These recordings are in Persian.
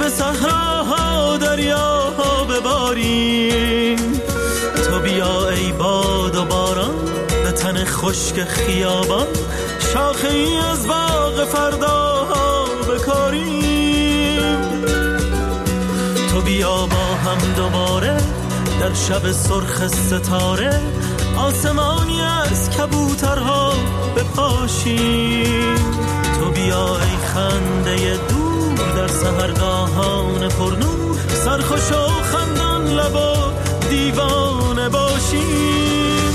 به صحراها دریاها بباریم. تو بیا ای باد و باران به تن خشک خیابان، شاخه ای از باغ فرداها بکاریم. تو بیا با هم دوباره در شب سرخ ستاره، آسمانی از کبوترها بپاشیم. تو بیا ای خنده دور در سحرگاهان پرنور، سرخوش و خندان لب و دیوانه باشیم.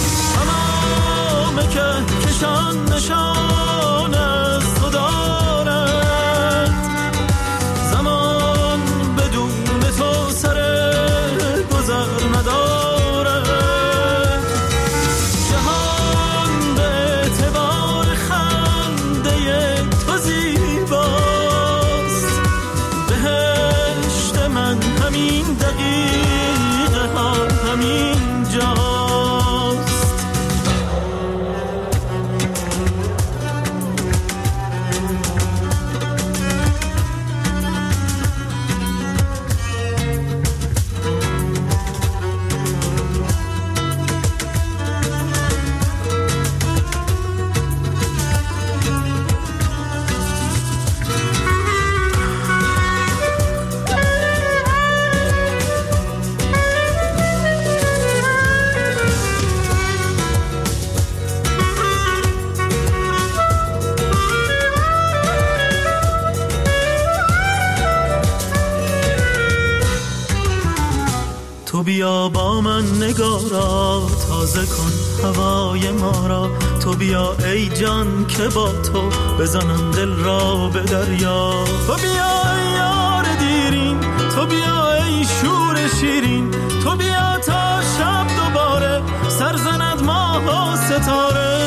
تمام کهکشان نشان از تو دارد، زمان بدون تو سر گذر ندارد. جهان به اعتبار خنده تو زیباست، بهشت من همین دقیقه ها همین جاست. تو بیا با من نگارا تازه کن هوای ما را. تو بیا ای جان که با تو بزنم دل را به دریا. تو بیا ای یار دیرین، تو بیا ای شور شیرین. تو بیا تا شب دوباره سرزند ماه و ستاره.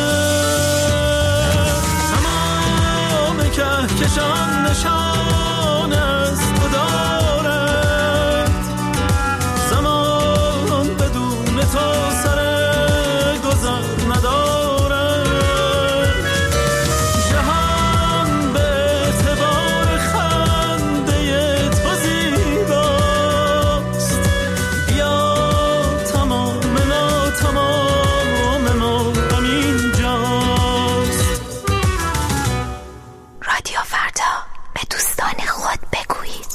تمام کهکشان نشان از تو دارد، زمان بدون تو سر گذر ندارد. جهان به اعتبار خنده تو زیباست، بیا تمام ما همین جاست. رادیو فردا، به دوستان خود بگویید.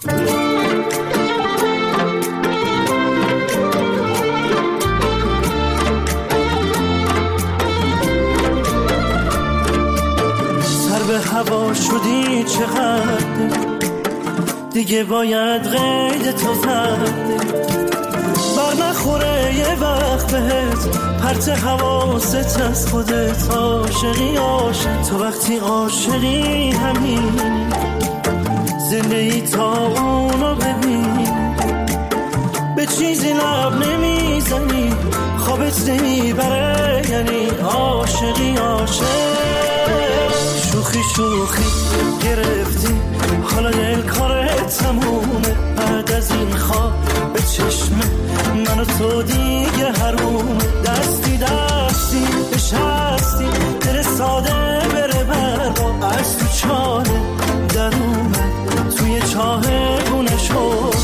به هوا شدی چقدر دیگه، باید قید تو زد بر نخوره یه وقت بهت پرت حواست از خودت. عاشقی عاشق تو وقتی عاشقی همین زندگی تا اونو ببین. به چیزی لب نمیزنی خوابت نمیبره، یعنی عاشقی عاشق. شوخی شوخی گرفتی حالا دل کارت تمومه. بعد از این خواب به چشم من و تو دیگه حرومه. دستی دستی نشستی دل ساده بره برا، از تو چاله در اومد توی چاه گونه شد.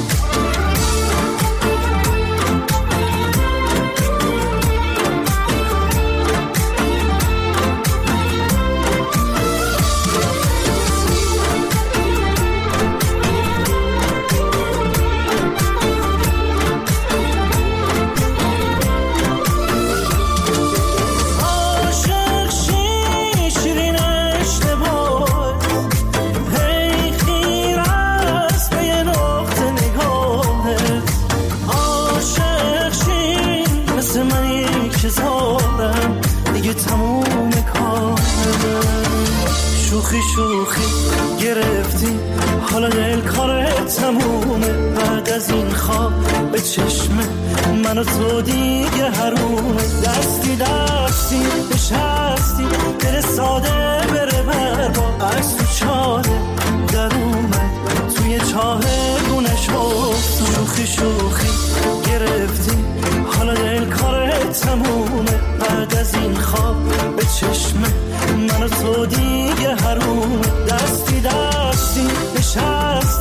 شوخی شوخی گرفتی حالا دل کارت تمومه. بعد از این خواب به چشم من و تو دیگه حرومه. دستی دستی نشستی دل ساده بره برا، از تو چاله در اومد توی چاه گونه شد. شوخی شوخی گرفتی حالا دل کارت تمومه. بعد از این خواب به چشم من و تو دیگه حرومه. دستی دستی نشستی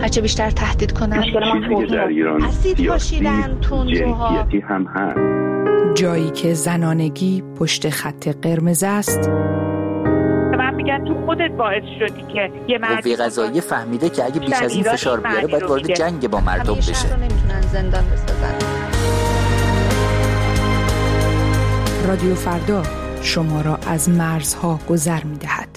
هرچه بیشتر تهدید کنن. مشکل ما توهین، اسید پاشیدن، تندروها، جنسیتی هم هست. جایی که زنانگی پشت خط قرمز است. من میگم تو خودت باعث شدی که یه قوه قضاییه فهمیده که اگه بیش از این فشار بیاره باید وارد جنگ با مردم بشه. شهر رو نمیتونن زندان بسازن. رادیو فردا شما را از مرزها گذر می‌دهد.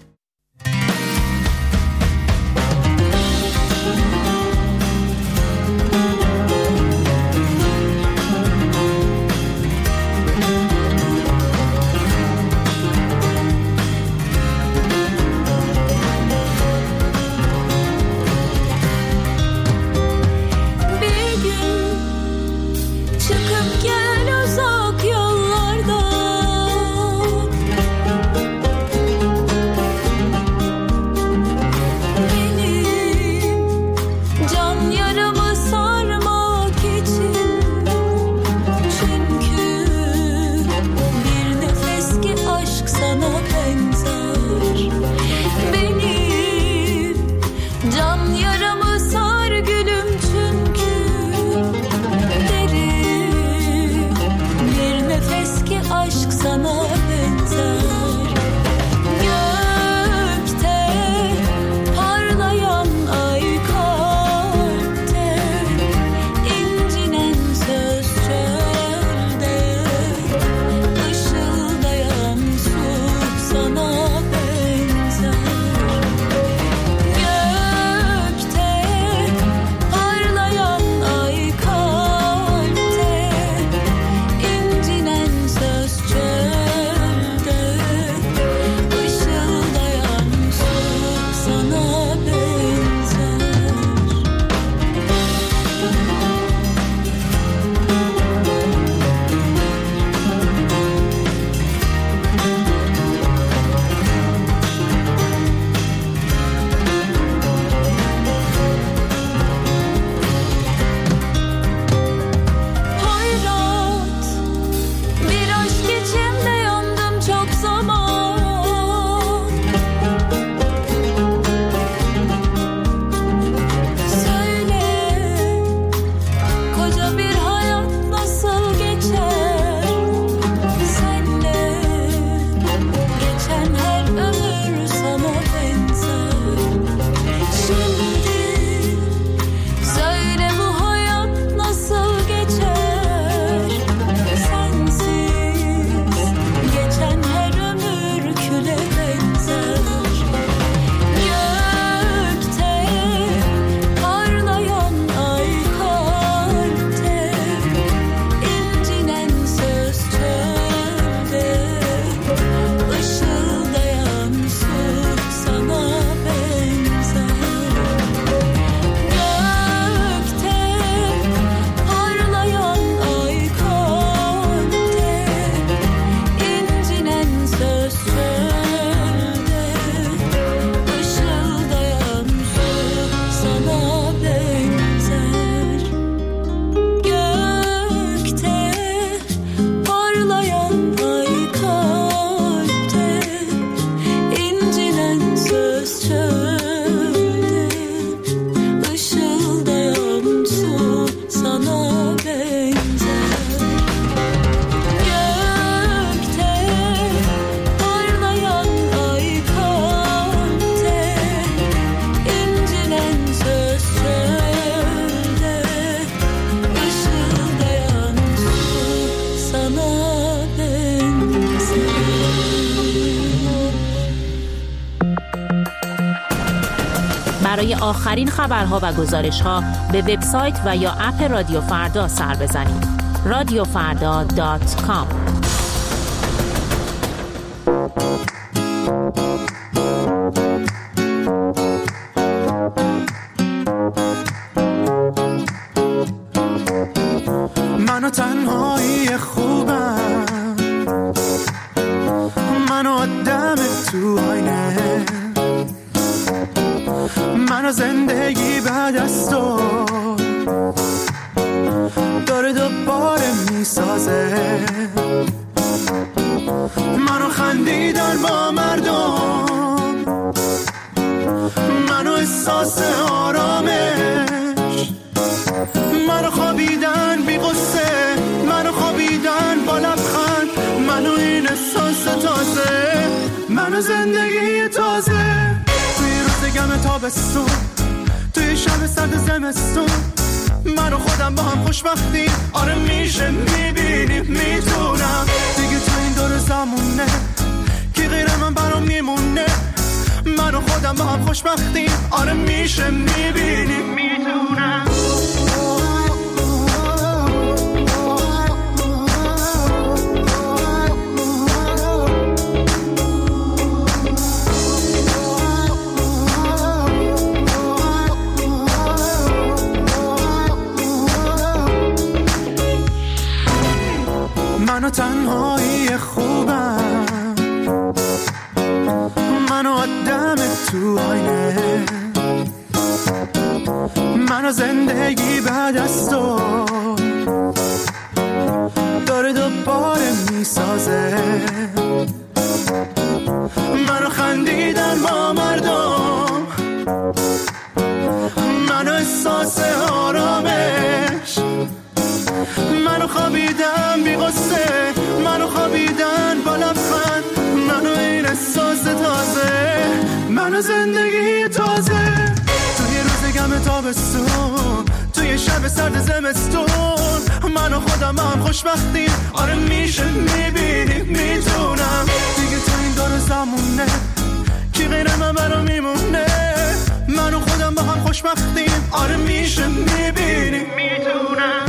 برای آخرین خبرها و گزارش‌ها به وبسایت و یا اپ رادیو فردا سر بزنید. radiofarda.com. منو تنهایی خوبم، منو آدم تو آینه، منو زندگی بعد از تو داره دوباره میسازه، منو خندیدن با مردم، منو احساس آرامه، منو زندگی تازه توی روز گم تابستون توی شب سرد زمستون من و خودم با هم خوشبختیم آره میشه میبینیم میتونم دیگه تو این دور زمونه کی غیر من برام میمونه من و خودم با هم خوشبختیم آره میشه میبینیم میتونم منو تنهایی خوبم منو آدم تو آینه منو زندگی بعد از تو داره دوباره میسازه منو خندیدن با مردم منو احساس آرامش منو خوابیدن بی غصه منو خوابیدن با لبخند منو این احساس تازه منو زندگی تازه توی روز گم تابستون توی شب سرد زمستون منو خودم هم خوشبختیم آره میشه میبینیم میتونم دیگه تو این دور زمونه کی غیر من برام میمونه منو خودم با هم خوشبختیم آره میشه میبینیم میتونم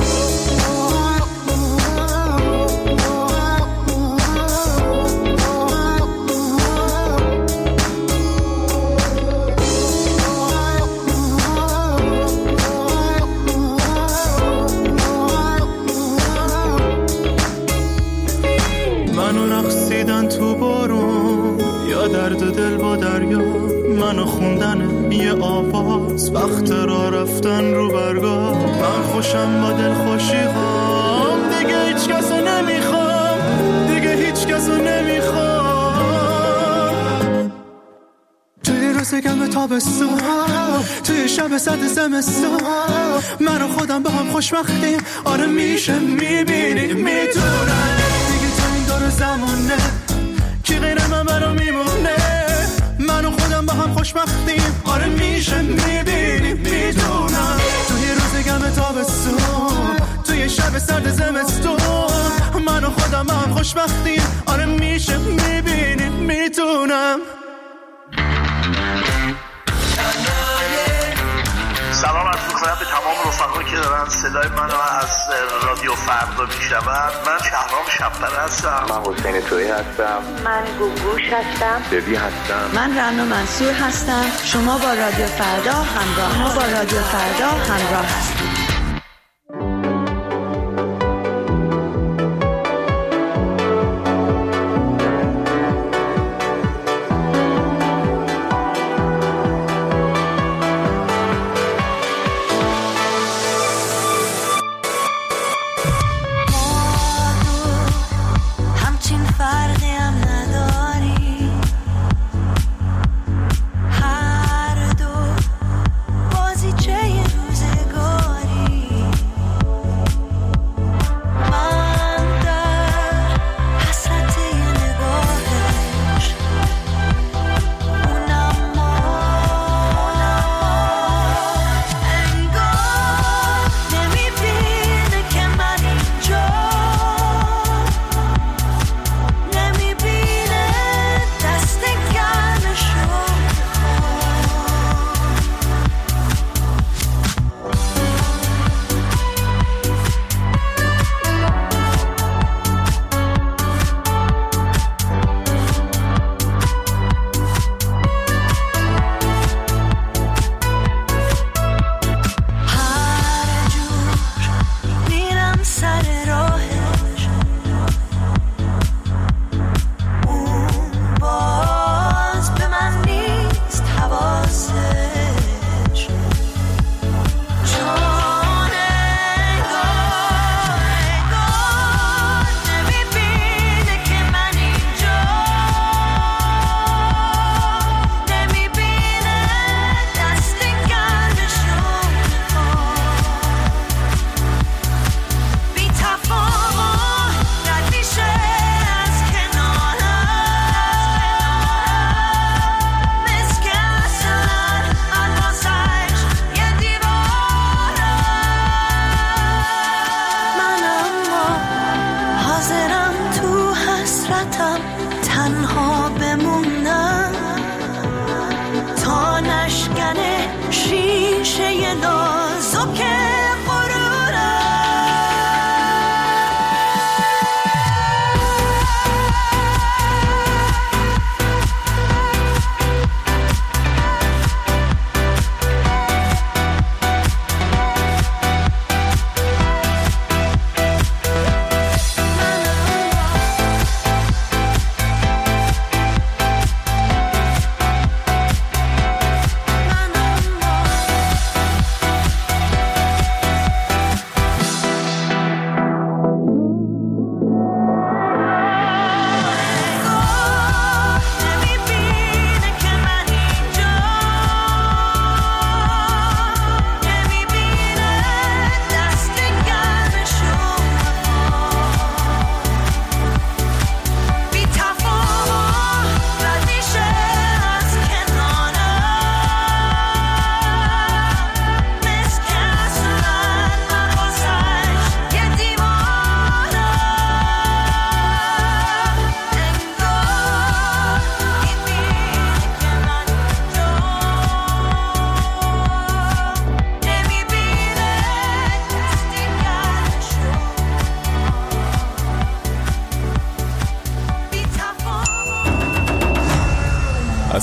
تو بارون یا درد دل با دریا منو خوندن یه آواز وقت را رفتن رو برگاه من خوشم با دل خوشی هام دیگه هیچ کسو نمیخوام دیگه هیچ کسو نمیخوام توی روز گم تابستون توی شب سرد زمستون منو خودم با هم خوشبختیم آره میشه میبینیم میتونم دیگه تو این دور زمونه کی غیر من برام میمونه من و خودم با هم خوشبختیم آره میشه میبینیم میتونم توی روز گم تابستون توی شب سرد زمستون من و خودم با هم خوشبختیم آره میشه میبینیم میتونم سلام عرض می‌کنم به تمام رفقایی که دارن صدای منو از رادیو فردا میشنون. من شهرام شب‌پره هستم. من حسین تویی هستم. من گوگوش هستم. ببی هستم. من رنا منصور هستم. شما با رادیو فردا همراه هستید. هر دو بازیچه روزگار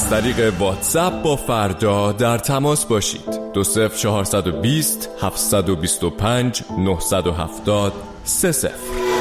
از طریق واتساپ با فردا در تماس باشید. 20420 725 970 30.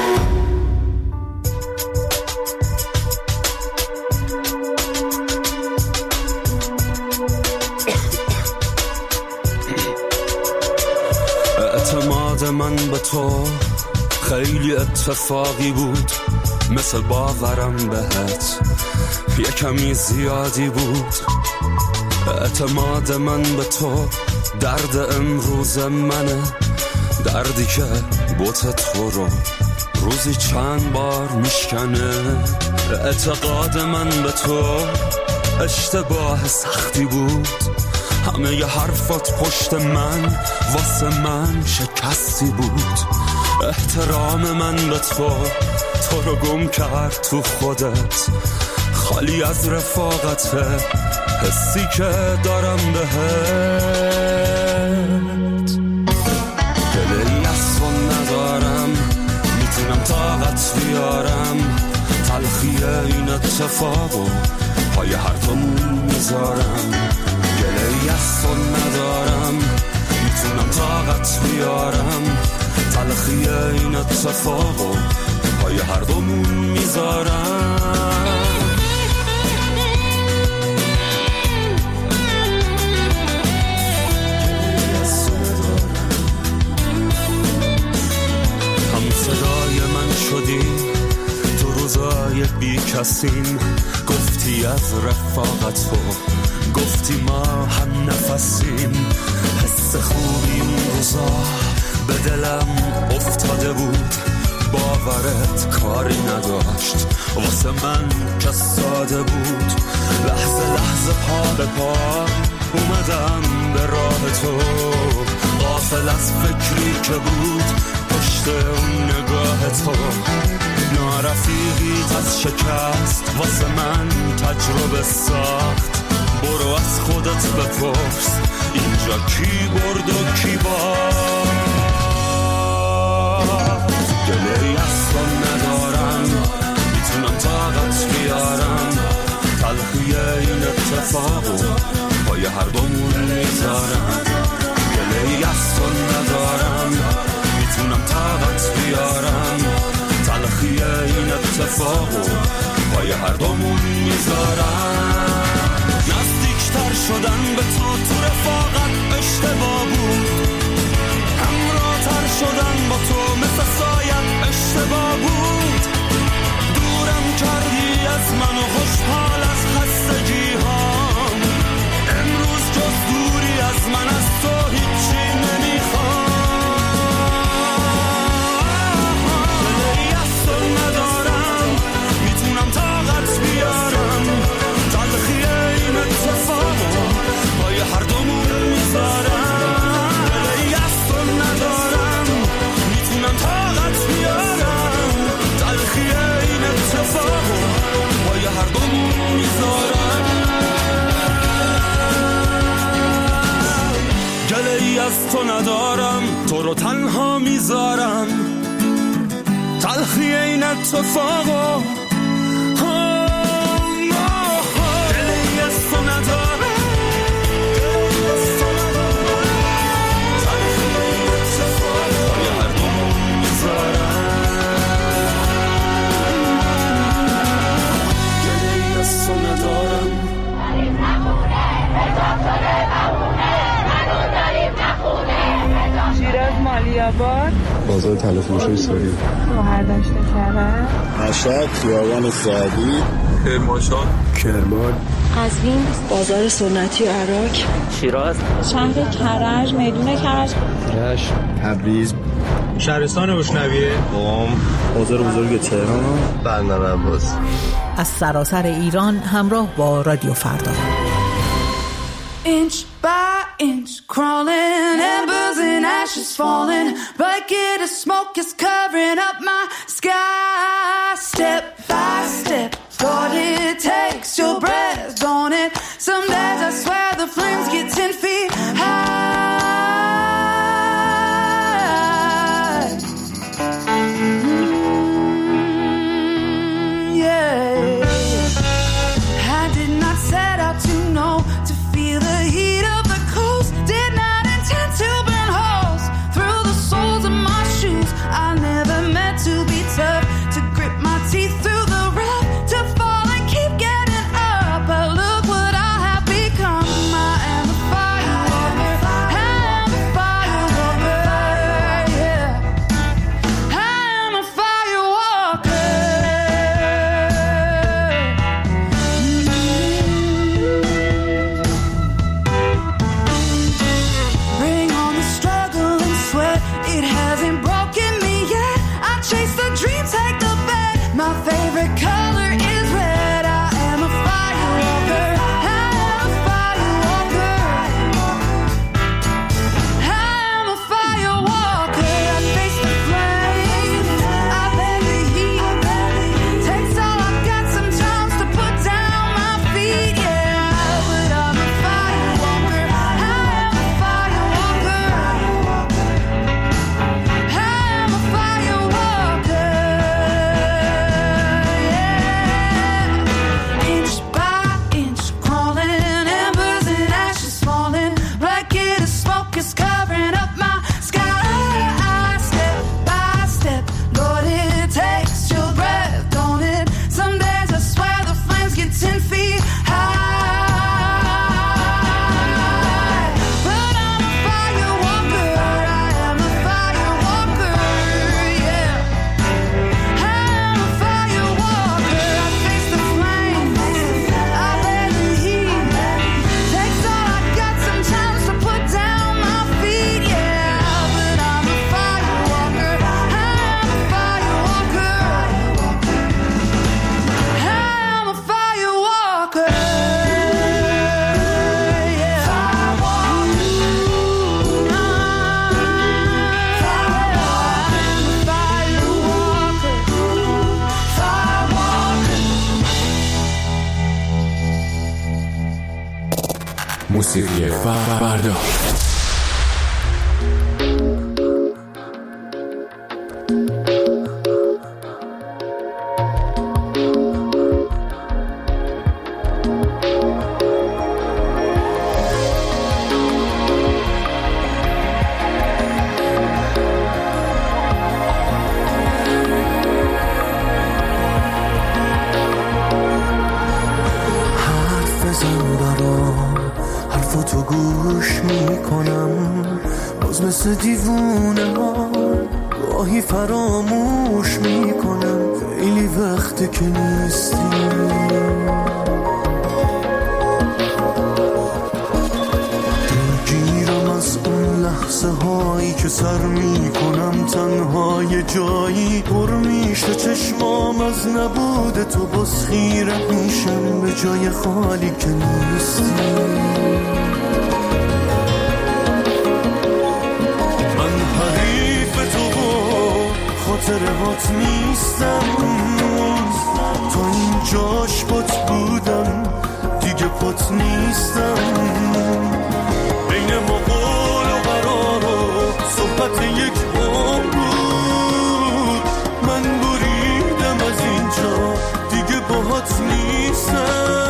اعتماد من به تو خیلی اتفاقی بود، مثل باورم بهت یه کمی زیادی بود. اعتماد من به تو درد امروز منه، دردی که بوت تو رو روزی چند بار میشکنه. اعتقاد من به تو اشتباه سختی بود، همه ی حرفات پشت من واسه من شکستی بود. احترام من به تو رو گم کرد تو خودت، خالی از رفاقت حسی که دارم بهت. دلی از تو ندارم، میتونم طاقت بیارم، تلخی این اتفاقو پای هر دومون میذارم. گله‌ای از تو ندارم، میتونم طاقت بیارم، تلخی این اتفاقو پای هر دومون میذارم. هم صدای من شدی تو روزای بی کسیم، گفتی از رفاقت تو، گفتی ما هم نفسیم. حس خوبی اون روزا به دلم افتاده بود، باورت کاری نداشت واسه من که ساده بود. لحظه لحظه پا به پا اومدم به راه تو، غافل از فکری که بود پشت اون نگاه تو. نارفیقیت از شکست واسه من تجربه ساخت، برو از خودت بپرس اینجا کی برد و کی باخت. گله‌ای از تو ندارم، میتونم طاقت بیارم، تلخی این اتفاقو پای هر دومون میذارم. گله‌ای از تو ندارم، میتونم طاقت بیارم، تلخی این اتفاقو پای هر دومون میذارم. نزدیکتر شدن به تو رفاقت اشتباه بود، همراه‌تر شدن با تو مثل سایت اشتباه بود. دورم کردی از من و خوشحال از خستگی هام، امروز جز دوری از من از تو هیچی نمیخوام. دلی از تو ندارم، میتونم طاقت بیارم، تلخی این اتفاقو پای هر دومون میذارم. دلی از تو ندارم، میتونم طاقت بیارم، تلخی این اتفاقو پای هر دومون میذارم. گله‌ای از تو ندارم، تو رو تنها میذارم، تلخی این اتفاقو. گله‌ای از تو ندارم، تلخی این اتفاقو پای هر دومون میذارم. گله‌ای از تو ندارم. شیراز مالی‌آباد، بازار تلفروشی سوری، مهردشت کرج، مشهد خیابان سعدی، کرمانشاه، کرمان، قزوین، بازار سنتی عراق، شیراز، شهر کرج، میدون کرج، رشت، تبریز، شهرستان بوشنویه، قم، بازار بزرگ تهران، بندر عباس. از سراسر ایران همراه با رادیو فردا. Inch by inch, crawling, embers and ashes falling. Bucket of smoke is covering up my sky. Step by step, what it takes your breath, don't it? Some days I swear the flames get 10 feet high. Yeah, I did not set out to موسیقی فردا. حرفاتو گوش میکنم باز مثل دیوونه ها گاهی فراموش میکنم خیلی وقته که نیستی دلگیرم از اون لحظه هایی که سر میکنم تنهای جایی پر میشه چشمام از نبود تو باز خیره میشم به جای خالی که نیستی خاطرهات نیستم تا این جاش پات بودم دیگه پات نیستم بین ما قول و قرار و صحبت یک عمر بود من بریدم از اینجا دیگه باهات نیستم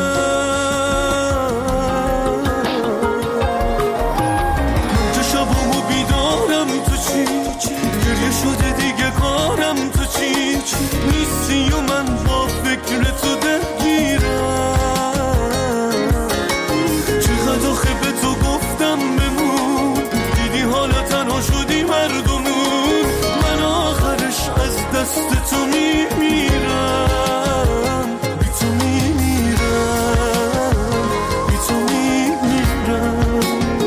من شبامو بیدارم تو چی گریه شده دیگه کارم تو چی نیستی و من با فکر تو درگیرم چقدر آخه به تو گفتم بمون دیدی حالا تنها شدی مردمون من آخرش از دست تو میمیرم بی تو میمیرم بی تو میمیرم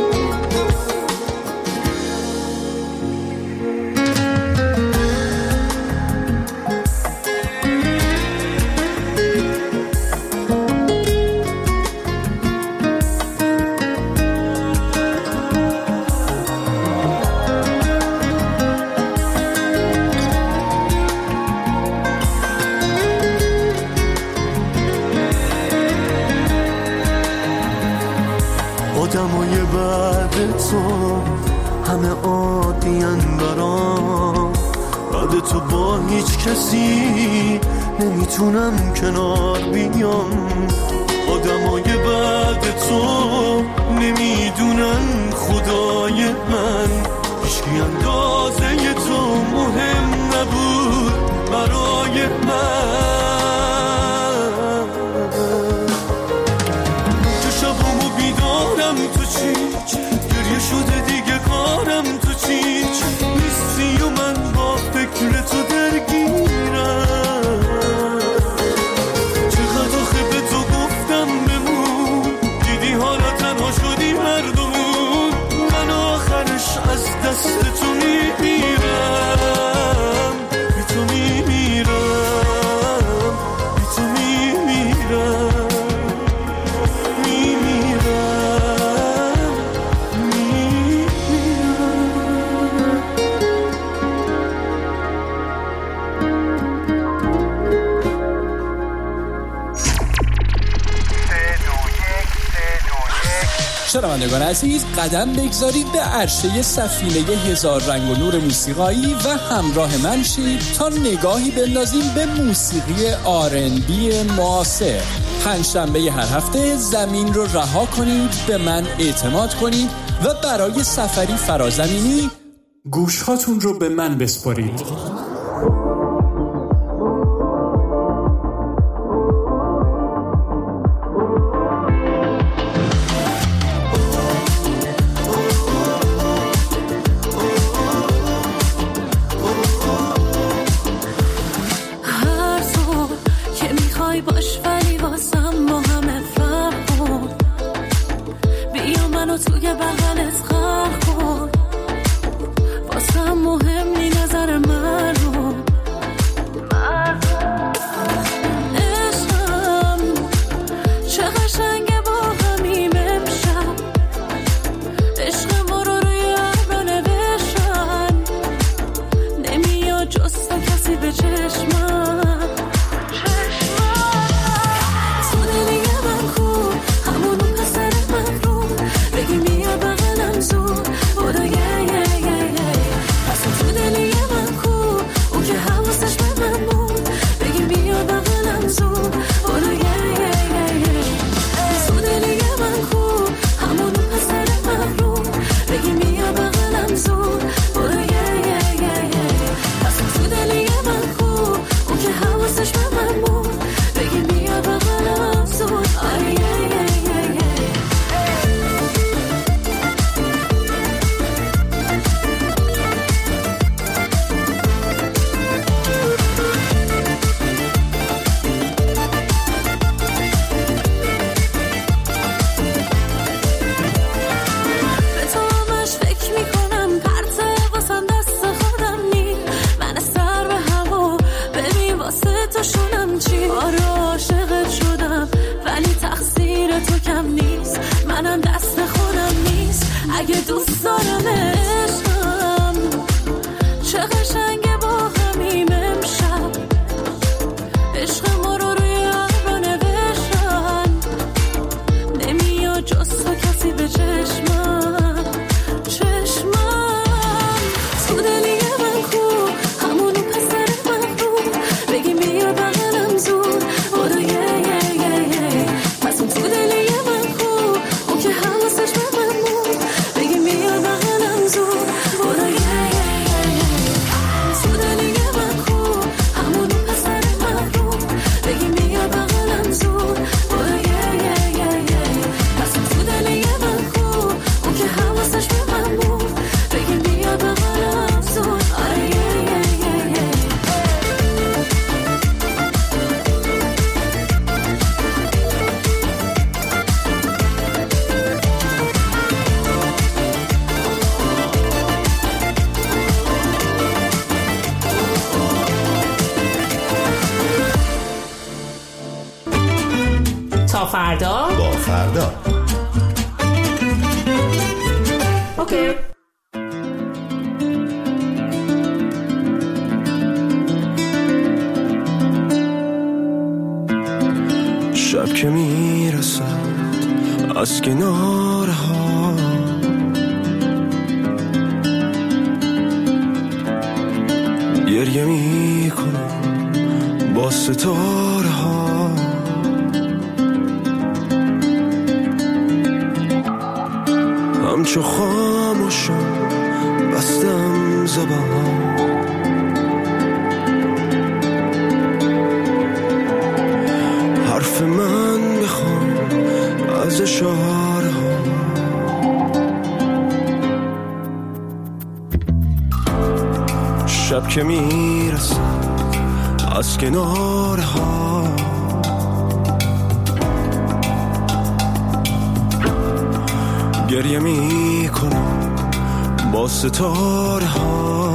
آدمای بعد تو همه عادی‌ان برام بعد تو با هیچ کسی نمیتونم کنار بیام آدمای بعد تو نمیدونن خدای من هیچکی اندازه تو مهم نبود برای من شبامو بیدارم تو چی گریه شده دیگه کارم تو چی نیستی و من با فکر تو درگیرم چقدر آخه به تو گفتم بمون دیدی حالا تنها شدی مردمون من آخرش از دست تو میمیرم بی تو میمیرم بی تو میمیرم شنوندگان عزیز قدم بگذارید به عرشه سفینه هزار رنگ و نور موسیقایی و همراه من شید تا نگاهی بندازیم به موسیقی آرنبی معاصر. پنجشنبه هر هفته زمین رو رها کنید، به من اعتماد کنید و برای سفری فرازمینی گوشهاتون رو به من بسپارید. اگه دوست دارم عشقم چه قشنگه با همیم امشب عشق ما رو روی ابرا نوشتن نمیاد جز تو کسی به چشمم تو دلی من کو همونو پسر مخروب بگی بیا بغلم زود برو یه پس اون تو دلی من کو اون که حواسش به من بود بگی بیا بغلم زود برو یه تو دلی من کو همونو پسر مخروب بگی بیا بغلم زود برو یه پس اون تو دلی من کو اون که حواسش به من بود بگی بیا بغلم زود تا فردا با فردا. اوکی. شب که میرسد از کنارها گریه میکنم با ستاره ها همچو خاموشم بستم زبان حرف من بخوام از اشاره ها شب که میرسه از کناره ها گریه میکنم با ستاره ها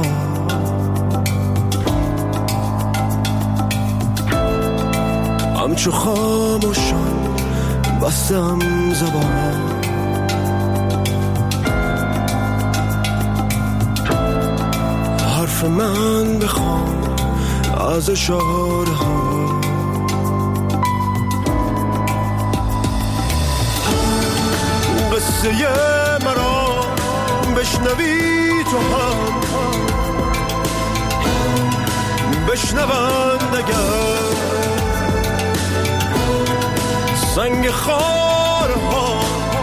همچو خاموشان بستم زبان حرف من بخوام از اشاره ها قصه مرا بشنوی تو هم بشنوند اگر سنگ خارها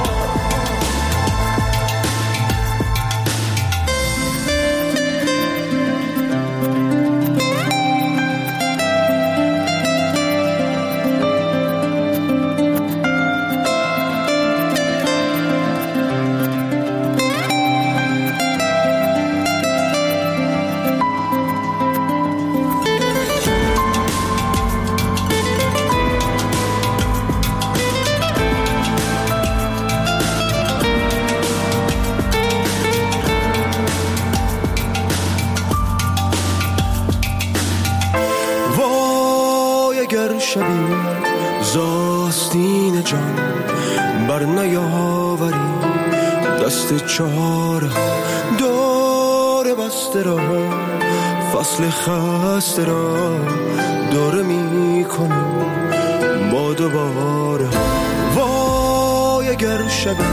شبی زاستین جان بر نیاوری دست چاره دور بسته را فصل خسته را دوره می کنم با دوباره وای اگر شبی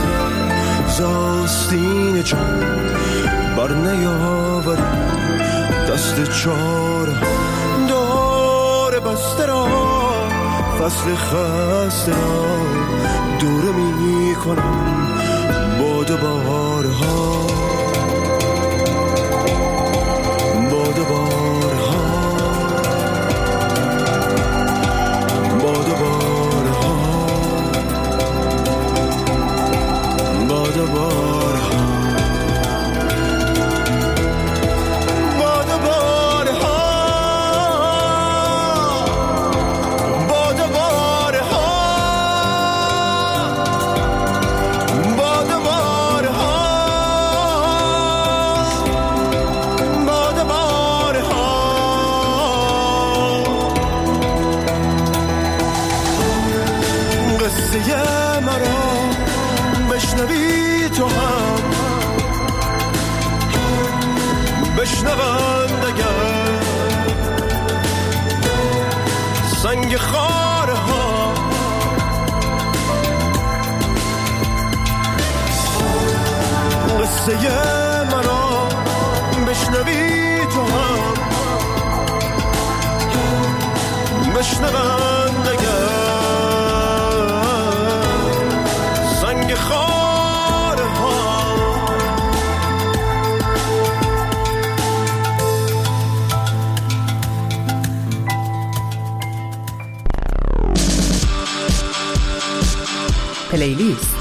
زاستین جان بر نیاوری دست چاره دور بسته را فصل خسته را دوره می کنم با دوباره ها با دوباره ها با دوباره ها با دوباره ها سنگ خاره ها. قصه منو بشنوی تو هم بشنون نگه سنگ خاره ها. پلیلیست.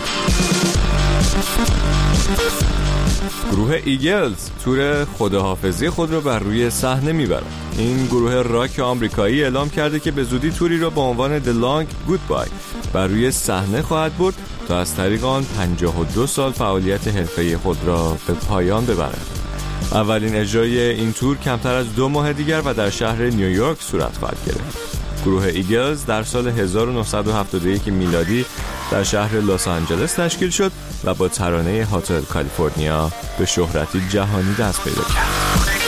گروه ایگلز تور خداحافظی خود را بر روی صحنه میبرد. این گروه راک آمریکایی اعلام کرده که به زودی توری را با عنوان The Long Goodbye بر روی صحنه خواهد برد تا از طریق آن 52 سال فعالیت حرفه‌ای خود را به پایان ببرد. اولین اجرای این تور کمتر از 2 ماه دیگر و در شهر نیویورک صورت خواهد گرفت. گروه ایگلز در سال 1971 میلادی در شهر لس آنجلس تشکیل شد و با ترانه هتل کالیفرنیا به شهرتی جهانی دست پیدا کرد.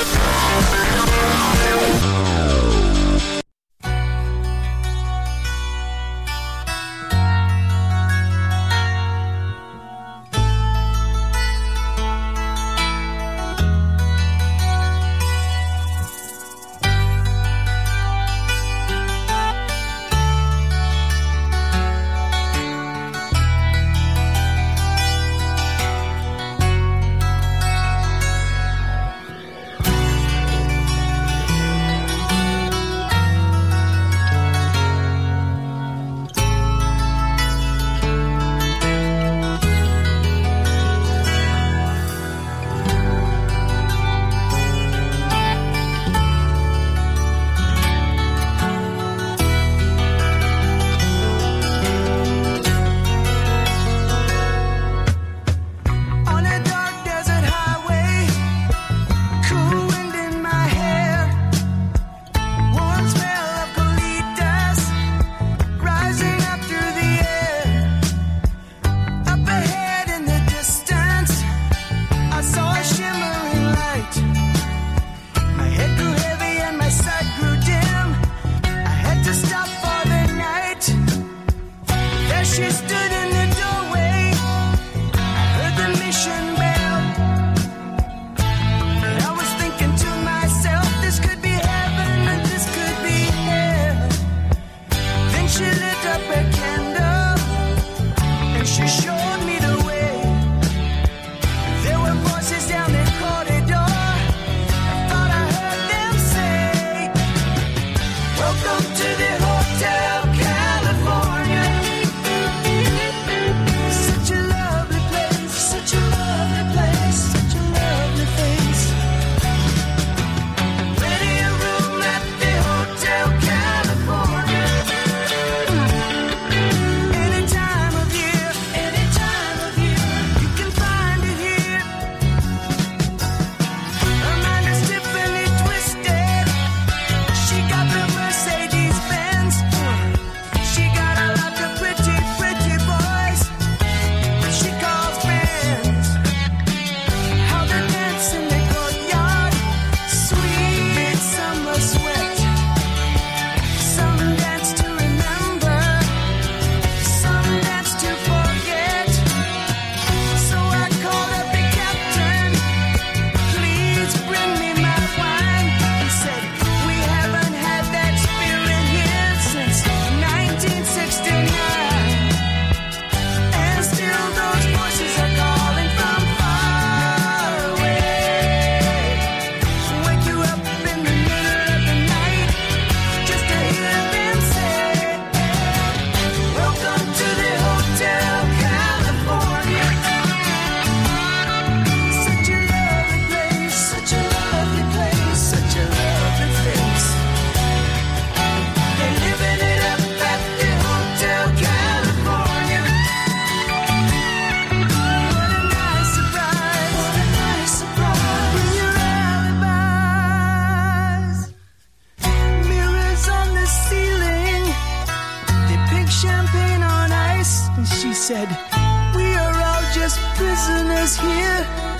said, we are all just prisoners here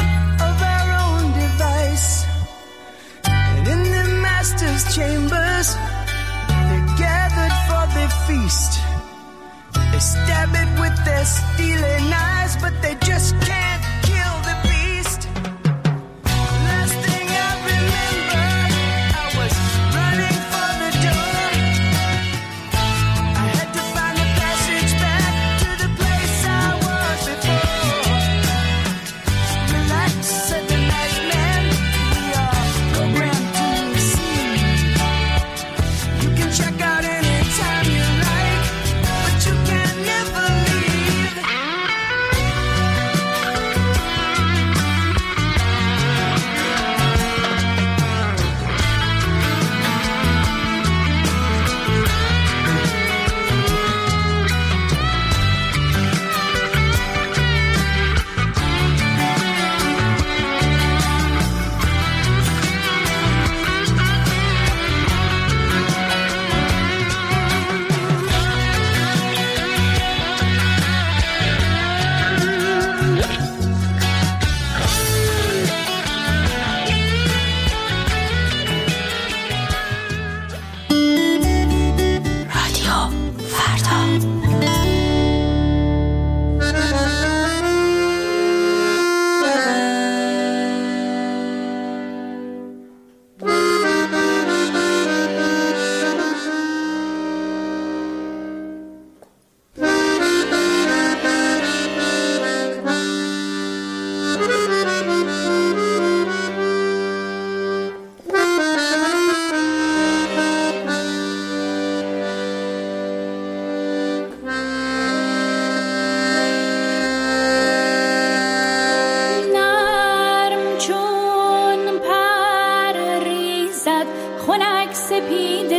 of our own device. And in the master's chambers, they're gathered for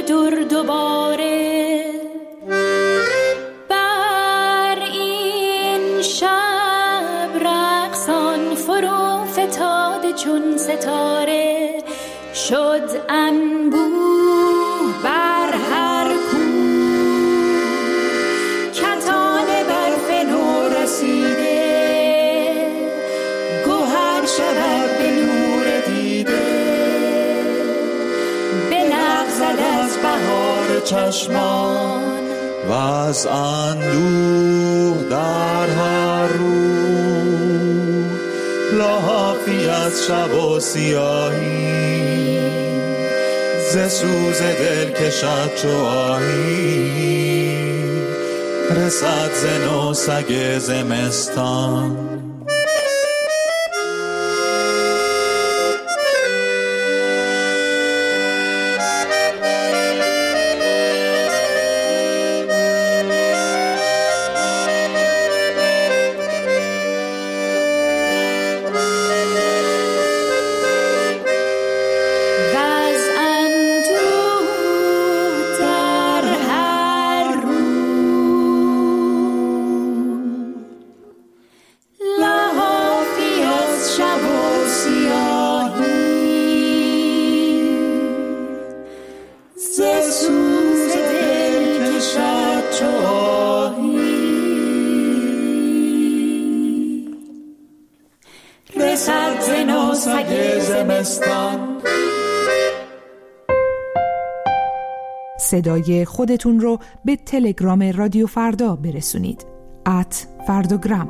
دور دوباره بر این شب رقصان فرو فتاده چون ستاره شد انبوه بر هر کو کتان برف نو رسیده گوهر شود به نور دیده بلغزد از بهار چشمان و از اندوه در هر رو لحافی از شب و سیاهی ز سوز دل کشد چو آهی رسد ز نو سگ زمستان صدای خودتون رو به تلگرام رادیو فردا برسونید @فرداگرام.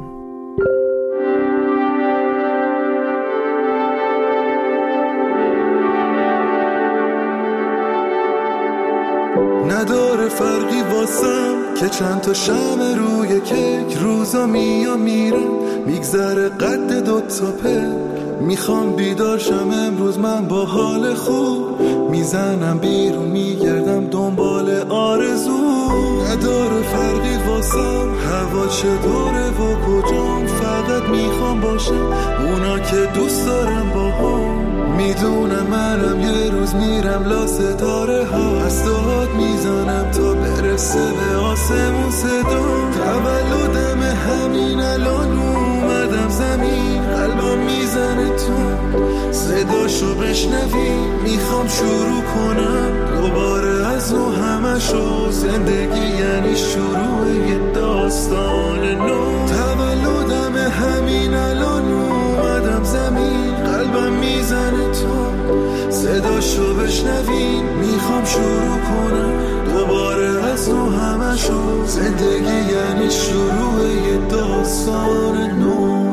نداره فرقی واسم که چند تا شمع روی کیک روزا میام میرم میگذره قد 2 تا پر میخوام بیدار شم امروز من با حال خوب میزنم بیرون میگردم دنبال آرزو نداره فرقی واسم هوا چه دوره و کجام فقط میخوام باشم اونا که دوست دارم با هم میدونم منم یه روز میرم لا ستاره ها از داد میزنم تا برسه به آسمون صدا تولدم همین الان اومدم زمین قلبم میزنه تو صداشو بشنوی میخوام شروع کنم دوباره از نو همشو زندگی یعنی شروع یه داستان نو تولدم همین الان اومدم زمین قلبم میزنه تو صداشو بشنوین میخوام شروع کنم دوباره از نو همشو زندگی یعنی شروع یه داستان نو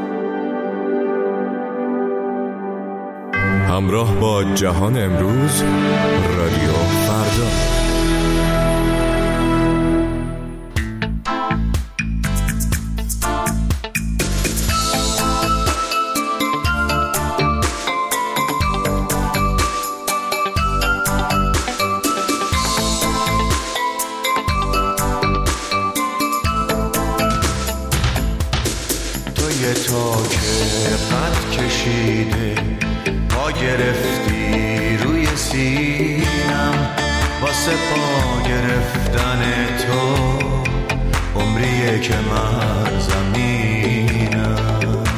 همراه با جهان امروز رادیو فردا. گرفتی روی سینم واسه پا گرفتن تو عمریه که من زمینم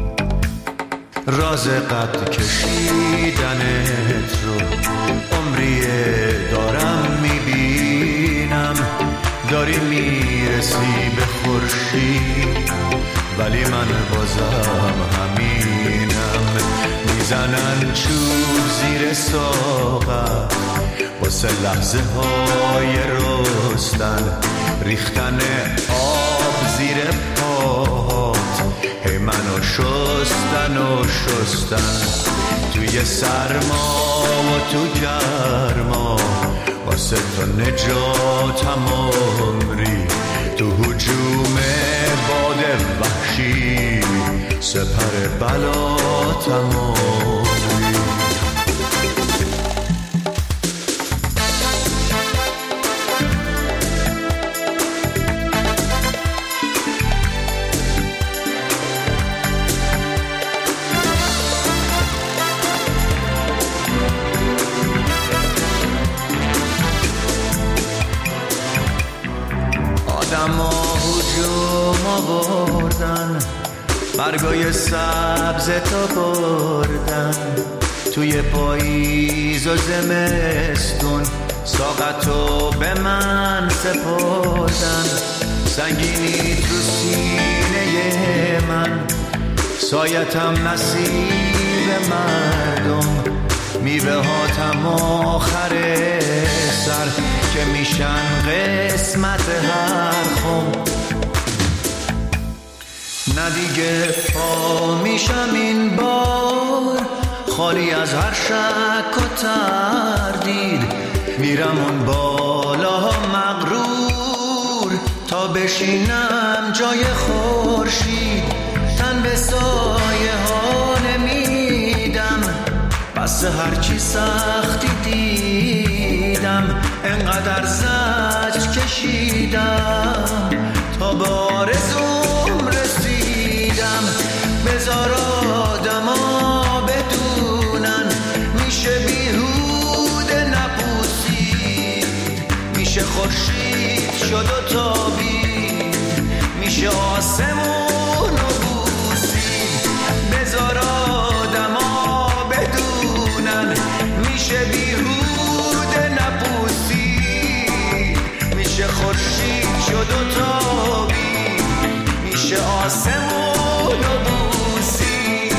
راز قد کشیدنت رو عمریه دارم میبینم داری میرسی به خورشید ولی من بازم همینم میزنن چوب زیر ساقم واسه لحظه های رستن ریختن آب زیر پات هی منو شستن و شستن توی سرما و تو گرما واسه تو نجاتم عمری تو هجوم باد وحشی سپر بلاتم عمری برگای سبز تا بردن توی پاییز و زمستون ساقتو به من سپردن سنگینی تو سینه من سایتم نصیب مردم میوه هاتم آخر سر که میشن قسمت هر خم نه دیگه پا میشم این بار خالی از هر شک و تردید میرم اون بالا مغرور تا بشینم جای خورشید تن به سایه ها نمیدم بس هرچی سختی دیدم انقدر زجر کشیدم تا به آرزوم رسیدم بذار آدما بدونن میشه بیهوده نپوسید میشه خورشید شد و تابید میشه آسمون و بوسید بذار آدما بدونن میشه بیهوده نپوسید میشه خورشید شد و تابید میشه آسمون و بوسید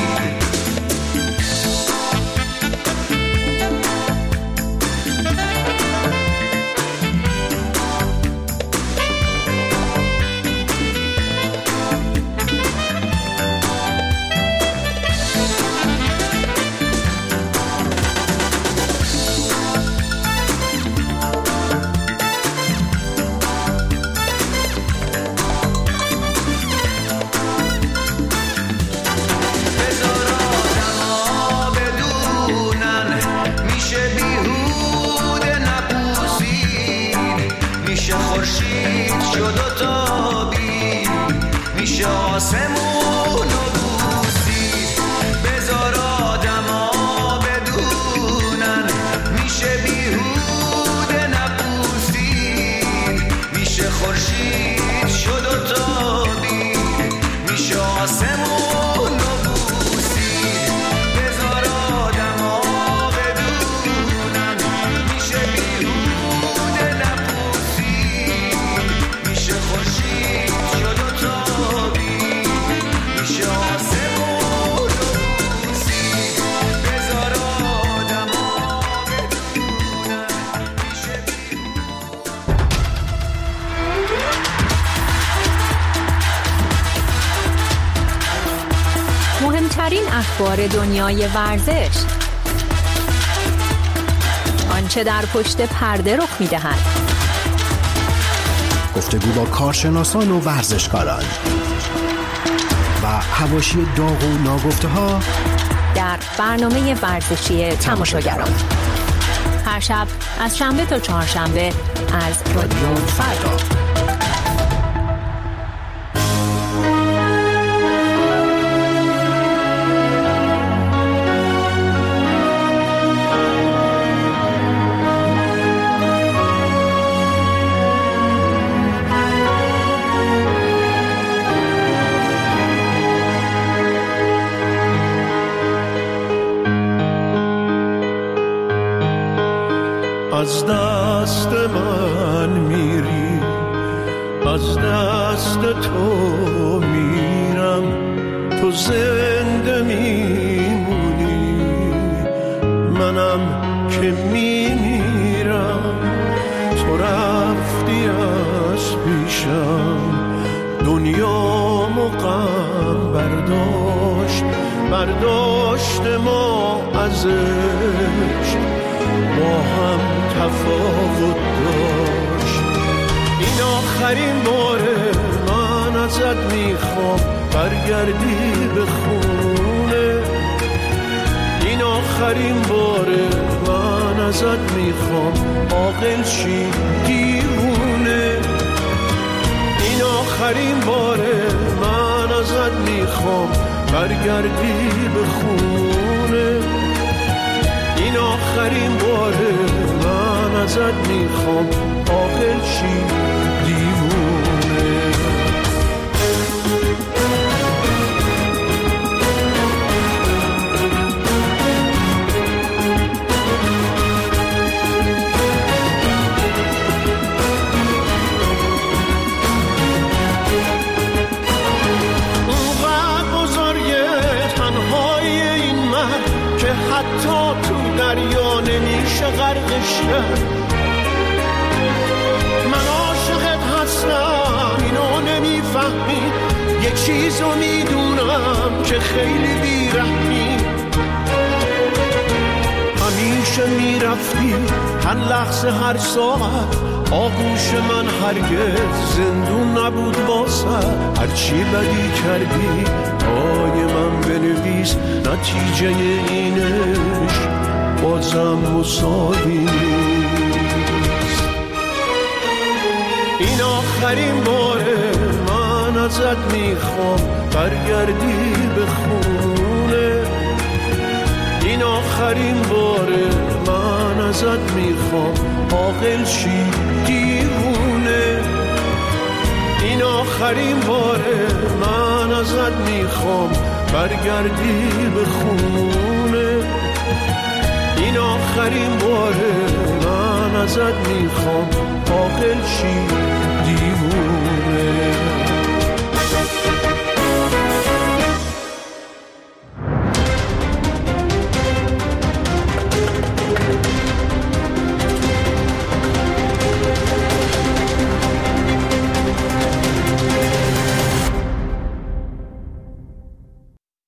مهمترین اخبار دنیای ورزش، آنچه در پشت پرده رخ می‌دهد، گفتگو با کارشناسان و ورزشکاران و حواشی داغ و ناگفته‌ها در برنامه ورزشی تماشاگران هر شب از شنبه تا چهارشنبه از رادیو فردا. از دست من میری، از دست تو میرم، تو زنده میمونی، منم که میمیرم. تو رفتی از پیشم، دنیامو غم برداشت ما ازش، با هم تفاوت داشت. این آخرین باره من ازت میخوام برگردی به خونه، این آخرین باره من ازت میخوام عاقل شی دیوونه، این آخرین باره من ازت میخوام برگردی به خونه، این آخرین باره من ازت میخوام عاقل شی دیوونه. دریا نمیشه غرقش کرد. من عاشقت هستم اینو نمیفهمی، یه چیزو میدونم که خیلی بیرحمی. همیشه میرفتی هر لحظه هر ساعت، آغوش من هرگز زندون نبود واسه. هرچی بدی کردی پای من بنویس، نتیجه اینش بازم مساوی نیست. این آخرین باره من ازت میخوام برگردی به خونه. این آخرین باره من ازت میخوام عاقل شی دیوونه. این آخرین باره من ازت میخوام برگردی به خونه. این آخرین باره من ازت میخوام عاقل شی دیوونه.